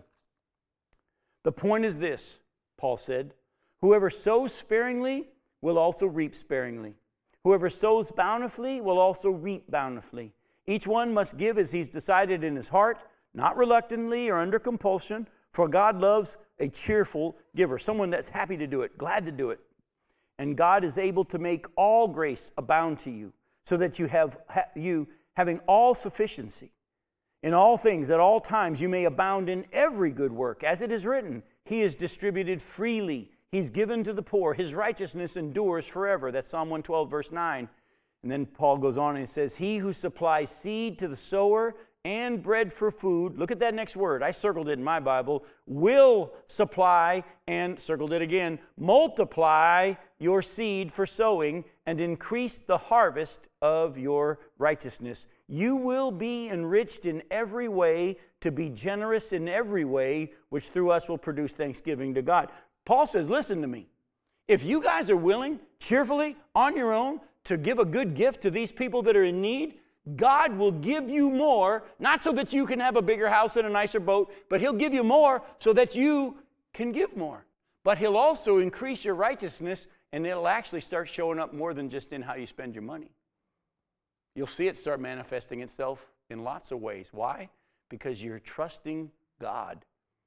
The point is this, Paul said, whoever sows sparingly will also reap sparingly. Whoever sows bountifully will also reap bountifully. Each one must give as he's decided in his heart, not reluctantly or under compulsion, for God loves a cheerful giver, someone that's happy to do it, glad to do it. And God is able to make all grace abound to you, so that you having all sufficiency in all things at all times, you may abound in every good work. As it is written, he is distributed freely. He's given to the poor. His righteousness endures forever. That's Psalm 112, verse 9. And then Paul goes on and he says, he who supplies seed to the sower and bread for food, look at that next word, I circled it in my Bible, will supply, and circled it again, multiply your seed for sowing and increase the harvest of your righteousness. You will be enriched in every way to be generous in every way, which through us will produce thanksgiving to God. Paul says, listen to me. If you guys are willing, cheerfully, on your own, to give a good gift to these people that are in need, God will give you more, not so that you can have a bigger house and a nicer boat, but he'll give you more so that you can give more. But he'll also increase your righteousness, and it'll actually start showing up more than just in how you spend your money. You'll see it start manifesting itself in lots of ways. Why? Because you're trusting God.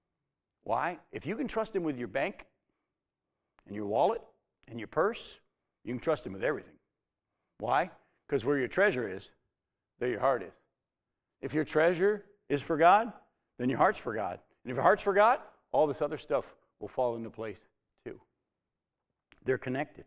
Why? If you can trust him with your bank and your wallet and your purse, you can trust him with everything. Why? Because where your treasure is, there your heart is. If your treasure is for God, then your heart's for God. And if your heart's for God, all this other stuff will fall into place too. They're connected.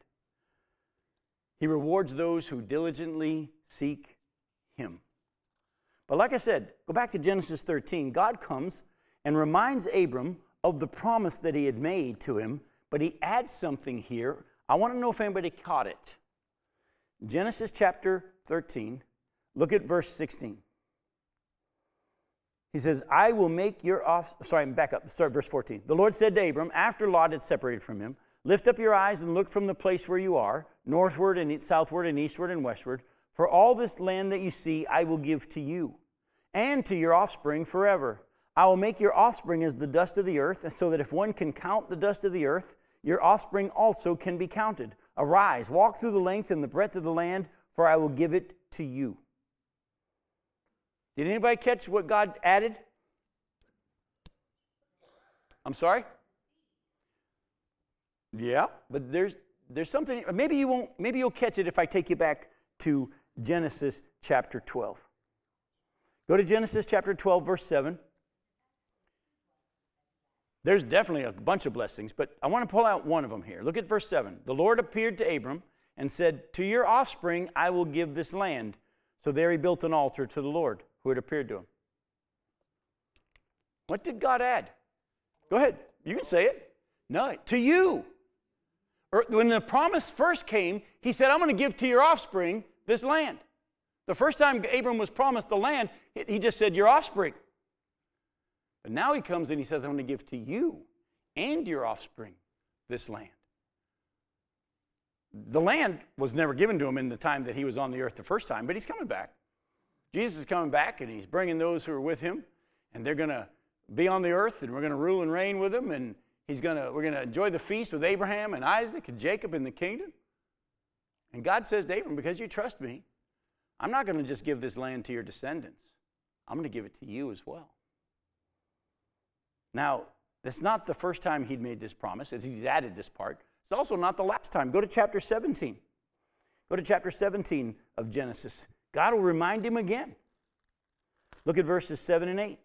He rewards those who diligently seek him. But like I said, go back to Genesis 13. God comes and reminds Abram of the promise that he had made to him, but he adds something here. I want to know if anybody caught it. Genesis chapter 13. Look at verse 16. He says, I will make your back up, start verse 14. The Lord said to Abram, after Lot had separated from him, lift up your eyes and look from the place where you are, northward and southward and eastward and westward. For all this land that you see, I will give to you and to your offspring forever. I will make your offspring as the dust of the earth, so that if one can count the dust of the earth, your offspring also can be counted. Arise, walk through the length and the breadth of the land, for I will give it to you. Did anybody catch what God added? I'm sorry? Yeah, but there's something, maybe you'll catch it if I take you back to Genesis chapter 12. Go to Genesis chapter 12, verse 7. There's definitely a bunch of blessings, but I want to pull out one of them here. Look at verse 7. The Lord appeared to Abram and said, to your offspring I will give this land. So there he built an altar to the Lord who had appeared to him. What did God add? Go ahead. You can say it. No, to you. When the promise first came, he said, I'm going to give to your offspring this land. The first time Abram was promised the land, he just said, your offspring. But now he comes and he says, I'm going to give to you and your offspring this land. The land was never given to him in the time that he was on the earth the first time, but he's coming back. Jesus is coming back, and he's bringing those who are with him, and they're going to be on the earth, and we're going to rule and reign with him, and we're going to enjoy the feast with Abraham and Isaac and Jacob in the kingdom. And God says to Abram, because you trust me, I'm not going to just give this land to your descendants. I'm going to give it to you as well. Now, that's not the first time he'd made this promise, as he's added this part. It's also not the last time. Go to chapter 17. Go to chapter 17 of Genesis. God will remind him again. Look at verses 7 and 8.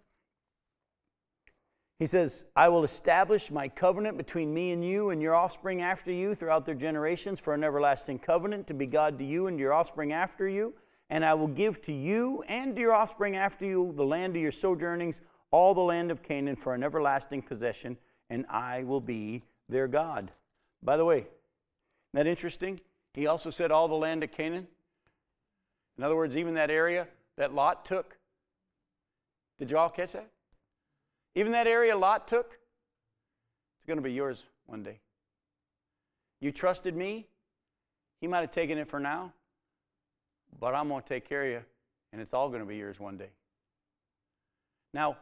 He says, I will establish my covenant between me and you and your offspring after you throughout their generations for an everlasting covenant to be God to you and your offspring after you. And I will give to you and to your offspring after you the land of your sojournings, all the land of Canaan for an everlasting possession, and I will be their God. By the way, isn't that interesting? He also said all the land of Canaan. In other words, even that area that Lot took. Did you all catch that? Even that area Lot took, it's going to be yours one day. You trusted me. He might have taken it for now, but I'm going to take care of you, and it's all going to be yours one day. Now,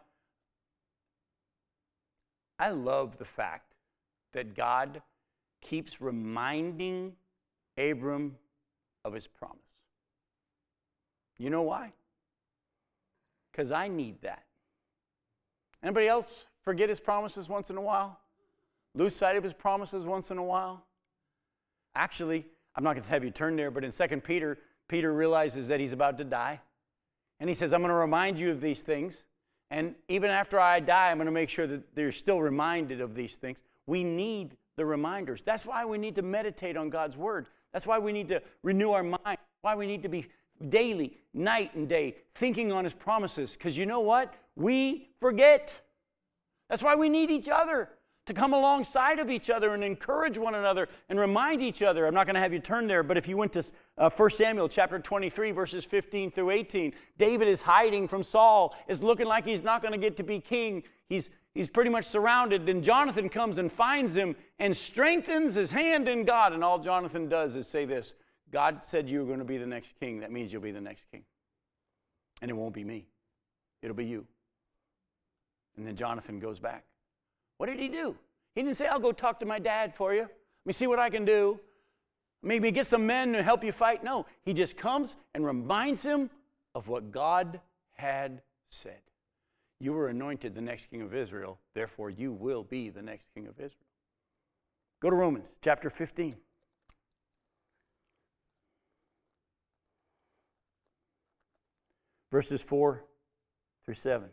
I love the fact that God keeps reminding Abram of his promise. You know why? Because I need that. Anybody else forget his promises once in a while? Lose sight of his promises once in a while? Actually, I'm not going to have you turn there, but in 2 Peter, Peter realizes that he's about to die. And he says, I'm going to remind you of these things. And even after I die, I'm going to make sure that they're still reminded of these things. We need the reminders. That's why we need to meditate on God's word. That's why we need to renew our mind. Why we need to be daily, night and day, thinking on his promises. Because you know what? We forget. That's why we need each other, to come alongside of each other and encourage one another and remind each other. I'm not going to have you turn there, but if you went to 1 Samuel chapter 23, verses 15 through 18, David is hiding from Saul. It's looking like he's not going to get to be king. He's pretty much surrounded, and Jonathan comes and finds him and strengthens his hand in God. And all Jonathan does is say this: God said you were going to be the next king. That means you'll be the next king. And it won't be me. It'll be you. And then Jonathan goes back. What did he do? He didn't say, I'll go talk to my dad for you. Let me see what I can do. Maybe get some men to help you fight. No, he just comes and reminds him of what God had said. You were anointed the next king of Israel, therefore you will be the next king of Israel. Go to Romans chapter 15. Verses 4 through 7.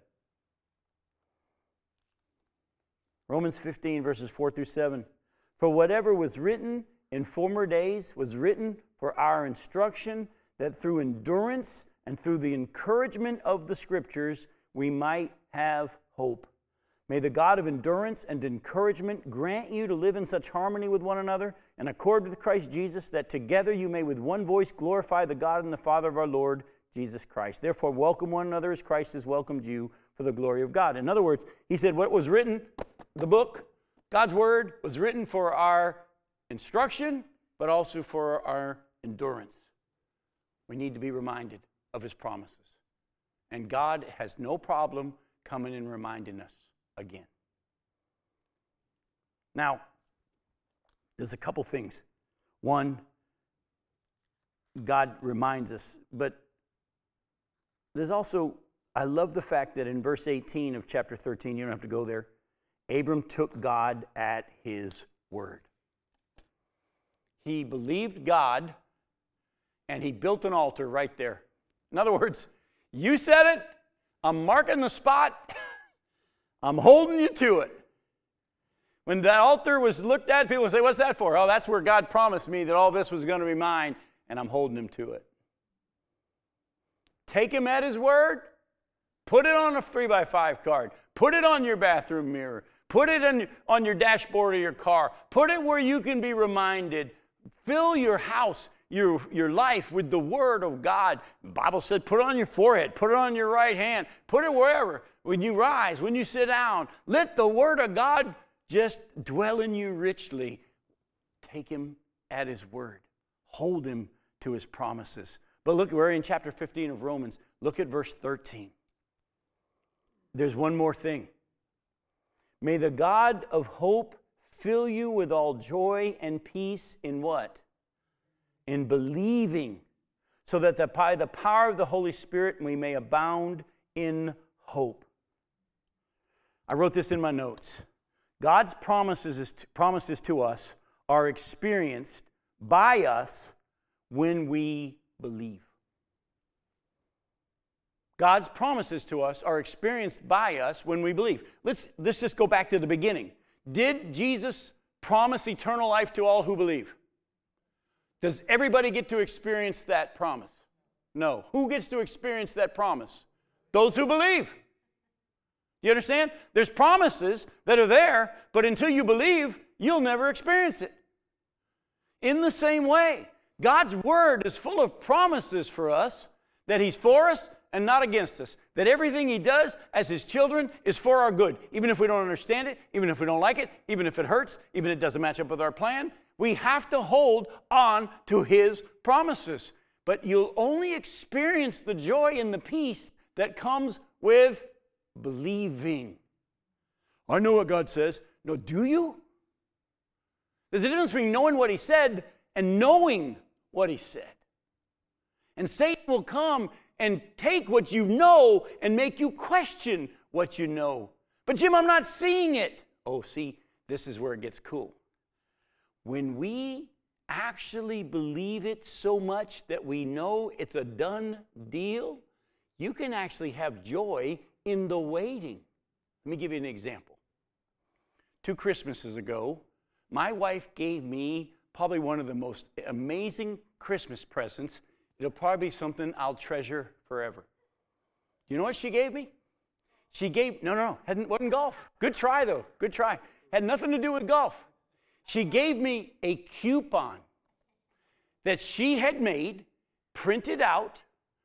Romans 15, verses 4 through 7. For whatever was written in former days was written for our instruction, that through endurance and through the encouragement of the Scriptures we might have hope. May the God of endurance and encouragement grant you to live in such harmony with one another, in accord with Christ Jesus, that together you may with one voice glorify the God and the Father of our Lord Jesus Christ. Therefore, welcome one another as Christ has welcomed you for the glory of God. In other words, he said what was written, the book, God's word, was written for our instruction, but also for our endurance. We need to be reminded of his promises. And God has no problem coming and reminding us again. Now, there's a couple things. One, God reminds us, but there's also, I love the fact that in verse 18 of chapter 13, you don't have to go there, Abram took God at his word. He believed God, and he built an altar right there. In other words, you said it, I'm marking the spot, I'm holding you to it. When that altar was looked at, people would say, what's that for? Oh, that's where God promised me that all this was going to be mine, and I'm holding him to it. Take him at his word. Put it on a 3x5 card. Put it on your bathroom mirror. Put it on your dashboard of your car. Put it where you can be reminded. Fill your house, your life with the word of God. The Bible said put it on your forehead. Put it on your right hand. Put it wherever. When you rise, when you sit down. Let the word of God just dwell in you richly. Take him at his word. Hold him to his promises. But look, we're in chapter 15 of Romans. Look at verse 13. There's one more thing. May the God of hope fill you with all joy and peace in what? In believing, so that by the power of the Holy Spirit we may abound in hope. I wrote this in my notes. God's promises to us are experienced by us when we believe. God's promises to us are experienced by us when we believe. Let's just go back to the beginning. Did Jesus promise eternal life to all who believe? Does everybody get to experience that promise? No. Who gets to experience that promise? Those who believe. You understand? There's promises that are there, but until you believe, you'll never experience it. In the same way, God's word is full of promises for us that he's for us and not against us. That everything he does as his children is for our good. Even if we don't understand it, even if we don't like it, even if it hurts, even if it doesn't match up with our plan, we have to hold on to his promises. But you'll only experience the joy and the peace that comes with believing. I know what God says. No, do you? There's a difference between knowing what he said and knowing what he said. And Satan will come and take what you know and make you question what you know. But Jim, I'm not seeing it. Oh, see, this is where it gets cool. When we actually believe it so much that we know it's a done deal, you can actually have joy in the waiting. Let me give you an example. 2 Christmases ago, my wife gave me probably one of the most amazing Christmas presents. It'll probably be something I'll treasure forever. You know what she gave me? She gave, wasn't golf. Good try though, good try. Had nothing to do with golf. She gave me a coupon that she had made, printed out,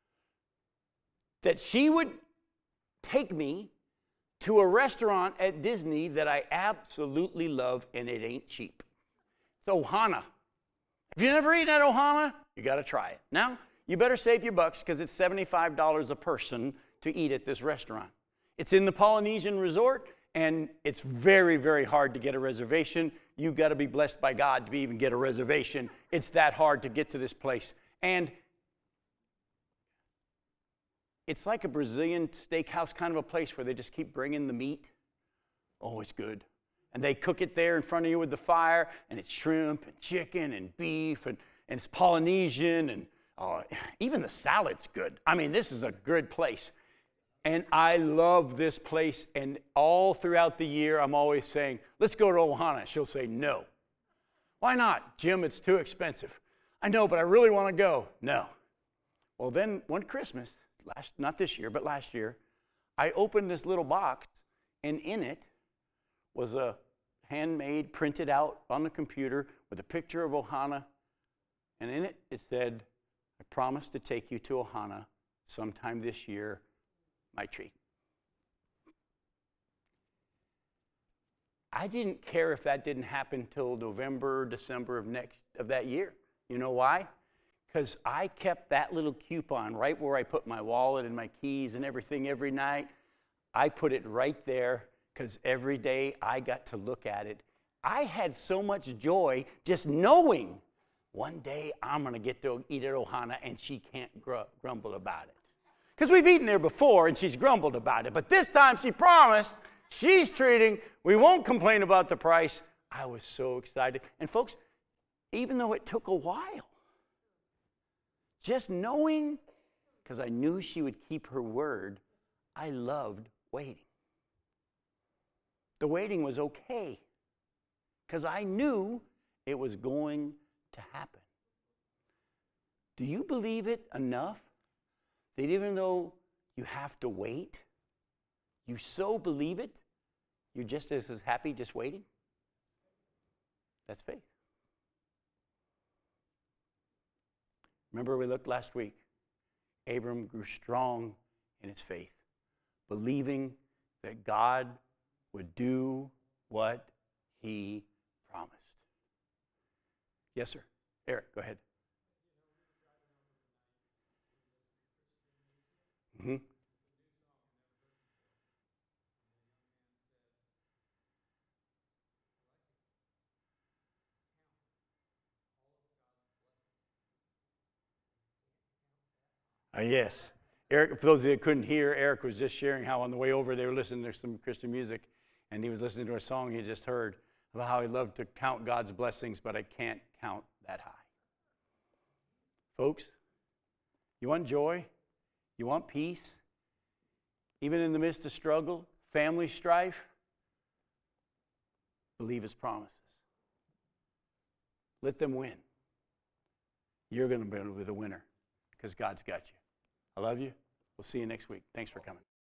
that she would take me to a restaurant at Disney that I absolutely love, and it ain't cheap. It's Ohana. If you've never eaten at Ohana, you got to try it. Now, you better save your bucks because it's $75 a person to eat at this restaurant. It's in the Polynesian Resort, and it's very, very hard to get a reservation. You've got to be blessed by God to even get a reservation. It's that hard to get to this place. And it's like a Brazilian steakhouse kind of a place where they just keep bringing the meat. Oh, it's good. And they cook it there in front of you with the fire, and it's shrimp and chicken and beef, and it's Polynesian, and even the salad's good. I mean, this is a good place. And I love this place, and all throughout the year, I'm always saying, let's go to Ohana. She'll say, no. Why not? Jim, it's too expensive. I know, but I really want to go. No. Well, then one Christmas, not this year, but last year, I opened this little box, and in it was a handmade, printed out on the computer with a picture of Ohana, and in it, it said, I promise to take you to Ohana sometime this year, my tree. I didn't care if that didn't happen till November, December of that year. You know why? Because I kept that little coupon right where I put my wallet and my keys and everything every night. I put it right there because every day I got to look at it. I had so much joy just knowing one day I'm going to get to eat at Ohana and she can't grumble about it. Because we've eaten there before and she's grumbled about it. But this time she promised she's treating, we won't complain about the price. I was so excited. And folks, even though it took a while, just knowing, because I knew she would keep her word, I loved waiting. The waiting was okay, because I knew it was going to happen. Do you believe it enough that even though you have to wait, you so believe it, you're just as happy just waiting? That's faith. Remember we looked last week. Abram grew strong in his faith, believing that God would do what he promised. Yes, sir. Eric, go ahead. Mm-hmm. Yes. Eric, for those that couldn't hear, Eric was just sharing how on the way over they were listening to some Christian music, and he was listening to a song he just heard about how he loved to count God's blessings, but I can't count that high. Folks, you want joy? You want peace? Even in the midst of struggle, family strife? Believe his promises. Let them win. You're going to be the winner because God's got you. I love you. We'll see you next week. Thanks for coming.